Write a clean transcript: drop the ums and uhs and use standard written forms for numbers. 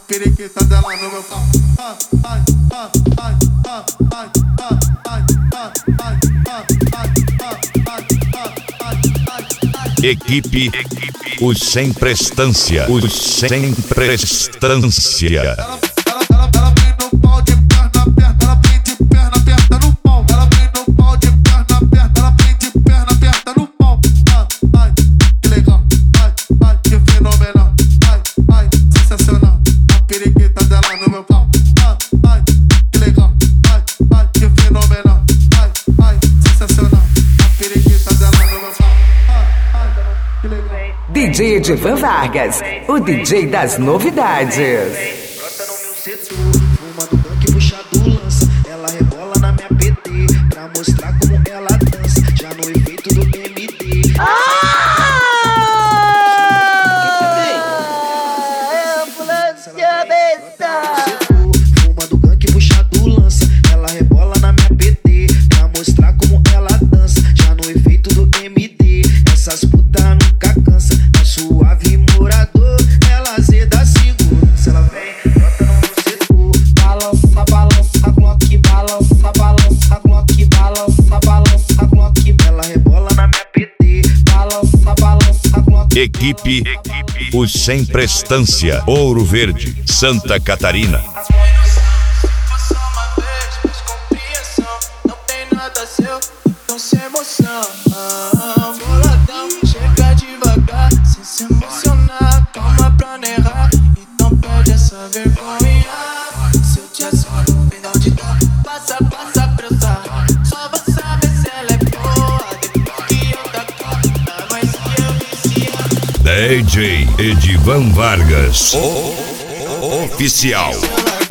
periquita dela no meu pau. Equipe, os sem prestância, os sem prestância. Ela vem no pau de perna aberta, ela vem de perna aberta no pau. Ela vem no pau de perna aberta, ela vem de perna aberta no pau. Ai, que legal, ai, que fenomenal, ai, sensacional. A periquita dela no meu pau. Ai, que legal, ai, que fenomenal, ai, sensacional. A periquita dela no meu pau. Que legal. DJ Edivan Vargas, o DJ das novidades. Brota no meu setor, fumando gangue, puxado lança. Ela rebola na minha PT, pra mostrar como ela dança. Já no efeito do MD. Fumando gangue, puxado lança. Ela rebola na minha PT, pra mostrar como ela dança. Já no efeito do MD, essas putas nunca cansa. Tá suave morador, ela azeda segurança. Ela vem, brota no meu setor. Balança, balança, Glock, balança, balança, Glock, balança, balança, Glock. Ela rebola na minha PT, balança, balança, Glock. Equipe, os sem prestância. Ouro Verde, Santa Catarina. Só uma vez, mas compreensão. Não tem nada seu, então sem emoção. Boladão, chega devagar, sem se emocionar. Calma pra não errar, então perde essa vergonha. Se eu te assumo, vem de onde tá. Passa pra usar. Só vou saber se ela é boa. Depois que eu tacar, na mais que eu vicia. DJ Edivan Vargas, oficial.